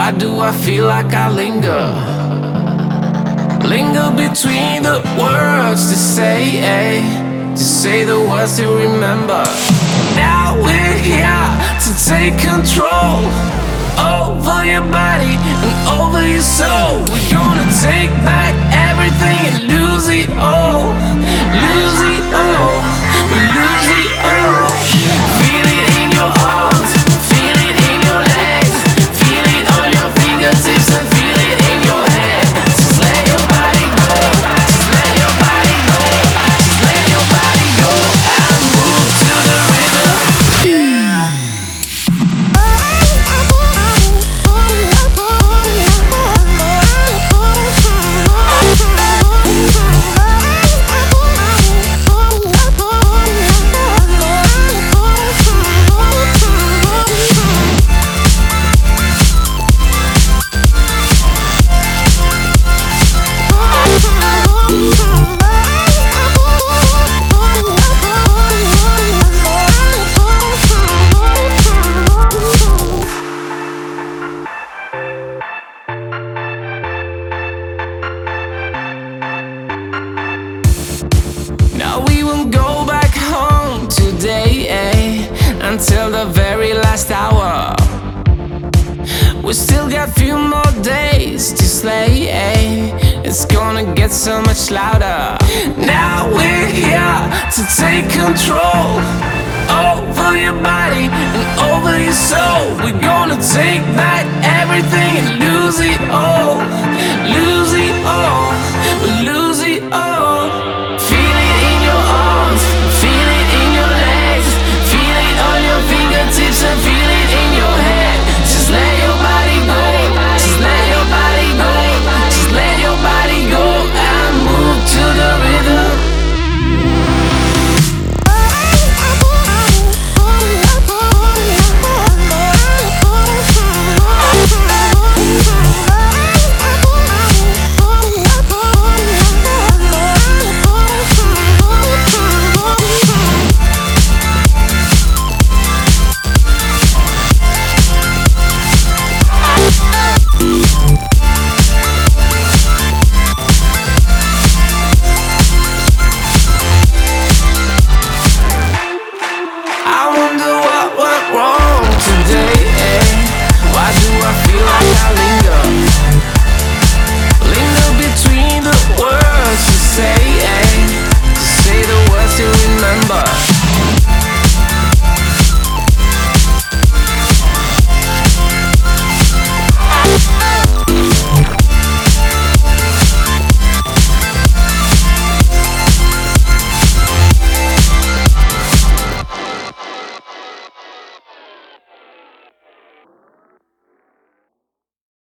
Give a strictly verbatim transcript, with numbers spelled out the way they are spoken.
Why do I feel like I linger? Linger between the words to say, eh? To say the words to remember. Now we're here to take control over your body and over your soul. We're gonna take back everything and lose it all. Lose it all. We lose it all. Feel it in your arms, feel it in your legs, feel it on your fingertips and feel it in your head. Just let your body go, just let your body go, just let your body go and move to the rhythm. Yeah. Now we won't go back home today, eh? Until the very last hour. We still got few more days to slay, eh? It's gonna get so much louder. Now we're here to take control over your body and over your soul. We're gonna take back everything and lose it all. Lose it all. We lose